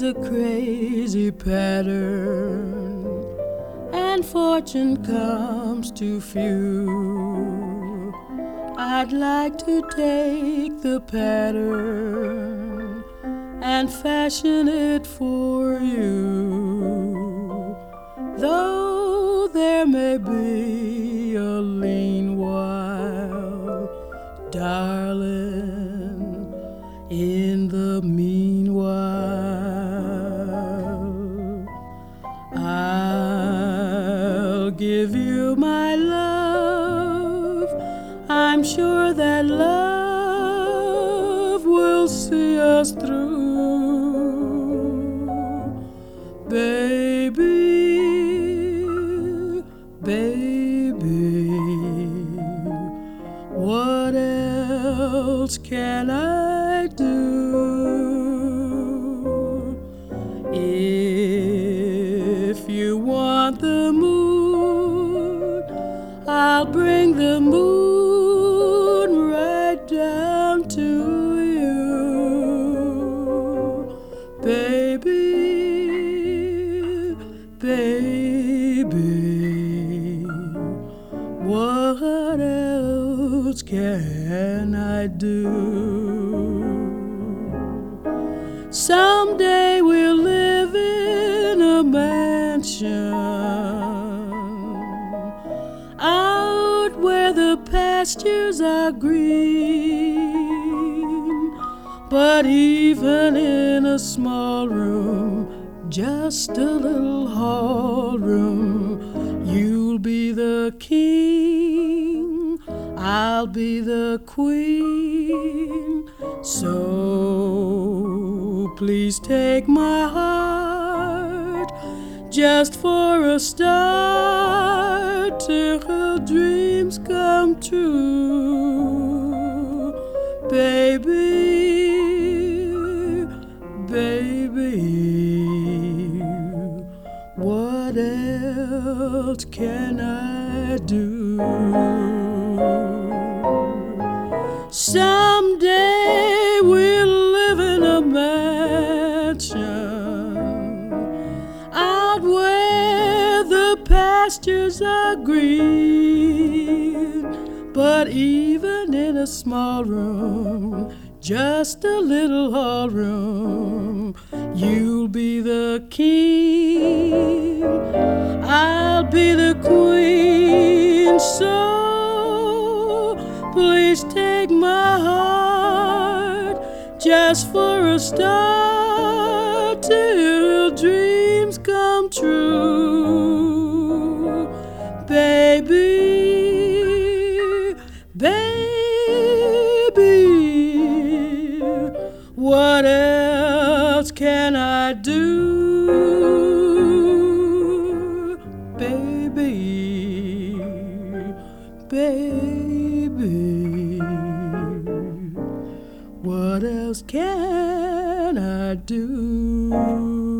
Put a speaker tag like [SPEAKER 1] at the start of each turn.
[SPEAKER 1] a crazy pattern, and fortune comes to few. I'd like to take the pattern and fashion it for you, though there may be a lean while, darling, in the meanwhile. I'll give you my love. I'm sure that love will see us through. Baby, baby, what else can I do? If you want the moon, I'll bring the moon right down to you. Baby, baby, what else can I do? Someday we'll live in a mansion out where the pastures are green. But even in a small room, just a little hall room, you'll be the king, I'll be the queen. So please take my heart, just for a start, till dreams come true. Baby, baby, what else can I do? Someday we'll live in a mansion out where the pastures are green. But even in a small room, just a little hall room, you'll be the king, I'll be the queen. So please take my heart, just for a start, till dreams come true. Baby, baby, what else can I do? Baby, baby, what else can I do?